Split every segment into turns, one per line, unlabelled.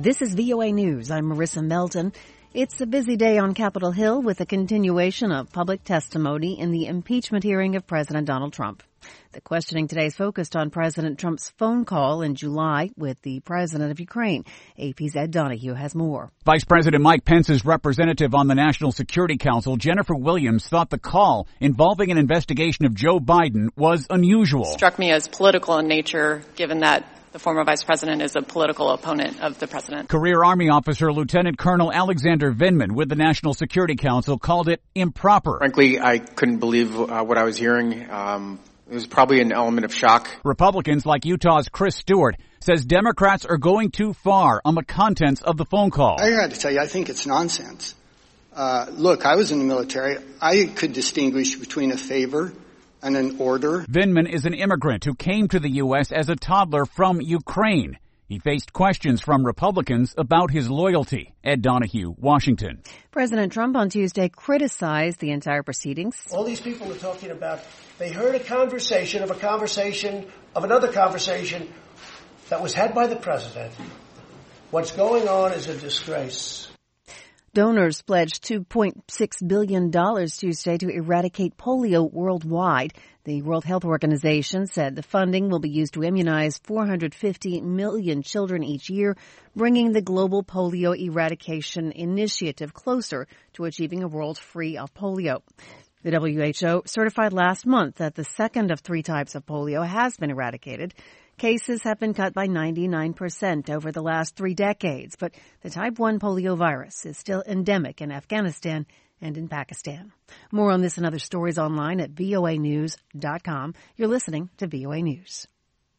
This is VOA News. I'm Marissa Melton. It's a busy day on Capitol Hill with a continuation of public testimony in the impeachment hearing of President Donald Trump. The questioning today is focused on President Trump's phone call in July with the president of Ukraine. AP's Ed Donahue has more.
Vice President Mike Pence's representative on the National Security Council, Jennifer Williams, thought the call involving an investigation of Joe Biden was unusual.
Struck me as political in nature, given that the former vice president is a political opponent of the president.
Career Army officer Lieutenant Colonel Alexander Vindman with the National Security Council called it improper.
Frankly, I couldn't believe what I was hearing. It was probably an element of shock.
Republicans like Utah's Chris Stewart says Democrats are going too far on the contents of the phone call.
I got to tell you, I think it's nonsense. Look, I was in the military. I could distinguish between a favor and an order.
Vindman is an immigrant who came to the U.S. as a toddler from Ukraine. He faced questions from Republicans about his loyalty. Ed Donahue, Washington.
President Trump on Tuesday criticized the entire proceedings.
All these people are talking about, they heard a conversation of another conversation that was had by the president. What's going on is a disgrace.
Donors pledged $2.6 billion Tuesday to eradicate polio worldwide. The World Health Organization said the funding will be used to immunize 450 million children each year, bringing the global polio eradication initiative closer to achieving a world free of polio. The WHO certified last month that the second of three types of polio has been eradicated. Cases have been cut by 99% over the last 3 decades, but the type 1 polio virus is still endemic in Afghanistan and in Pakistan. More on this and other stories online at voanews.com. You're listening to VOA News.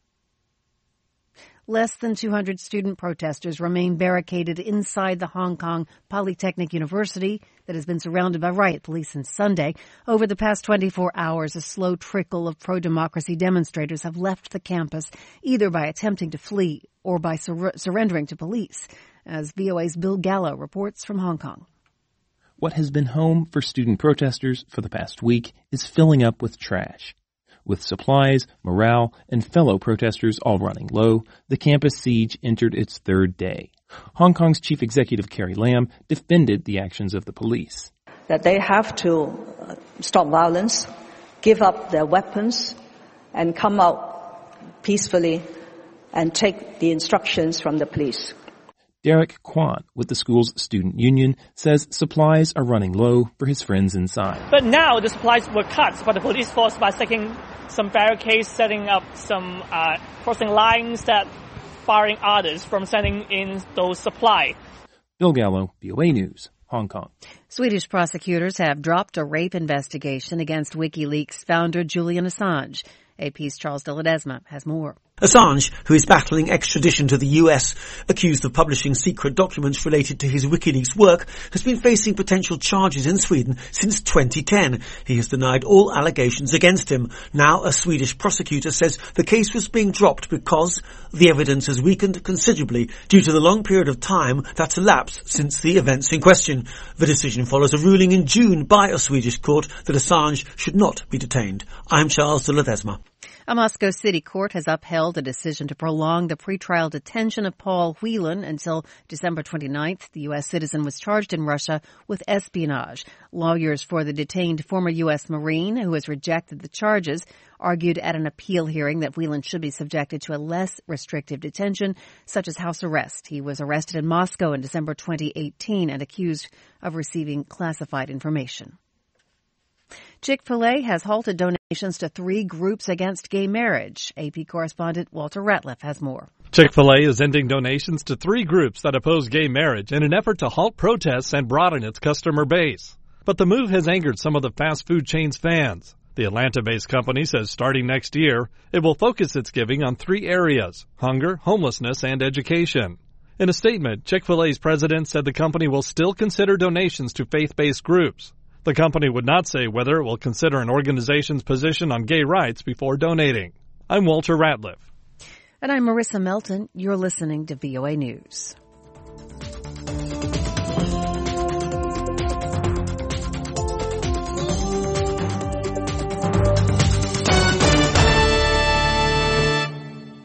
Less than 200 student protesters remain barricaded inside the Hong Kong Polytechnic University that has been surrounded by riot police since Sunday. Over the past 24 hours, a slow trickle of pro-democracy demonstrators have left the campus, either by attempting to flee or by surrendering to police, as VOA's Bill Gallo reports from Hong Kong.
What has been home for student protesters for the past week is filling up with trash. With supplies, morale, and fellow protesters all running low, the campus siege entered its third day. Hong Kong's chief executive Carrie Lam defended the actions of the police.
That they have to stop violence, give up their weapons, and come out peacefully and take the instructions from the police.
Derek Kwan with the school's student union says supplies are running low for his friends inside.
But now the supplies were cut by the police force by sticking some barricades, setting up some crossing lines that barring others from sending in those supplies.
Bill Gallo, VOA News, Hong Kong.
Swedish prosecutors have dropped a rape investigation against WikiLeaks founder Julian Assange. AP's Charles de Ledesma has more.
Assange, who is battling extradition to the US, accused of publishing secret documents related to his WikiLeaks work, has been facing potential charges in Sweden since 2010. He has denied all allegations against him. Now a Swedish prosecutor says the case was being dropped because the evidence has weakened considerably due to the long period of time that's elapsed since the events in question. The decision follows a ruling in June by a Swedish court that Assange should not be detained. I'm Charles de Ledesma.
A Moscow city court has upheld a decision to prolong the pretrial detention of Paul Whelan until December 29th. The U.S. citizen was charged in Russia with espionage. Lawyers for the detained former U.S. Marine, who has rejected the charges, argued at an appeal hearing that Whelan should be subjected to a less restrictive detention, such as house arrest. He was arrested in Moscow in December 2018 and accused of receiving classified information. Chick-fil-A has halted donations to 3 groups against gay marriage. AP correspondent Walter Ratliff has more.
Chick-fil-A is ending donations to 3 groups that oppose gay marriage in an effort to halt protests and broaden its customer base. But the move has angered some of the fast food chain's fans. The Atlanta-based company says starting next year, it will focus its giving on 3 areas: hunger, homelessness, and education. In a statement, Chick-fil-A's president said the company will still consider donations to faith-based groups. The company would not say whether it will consider an organization's position on gay rights before donating. I'm Walter Ratliff.
And I'm Marissa Melton. You're listening to VOA News.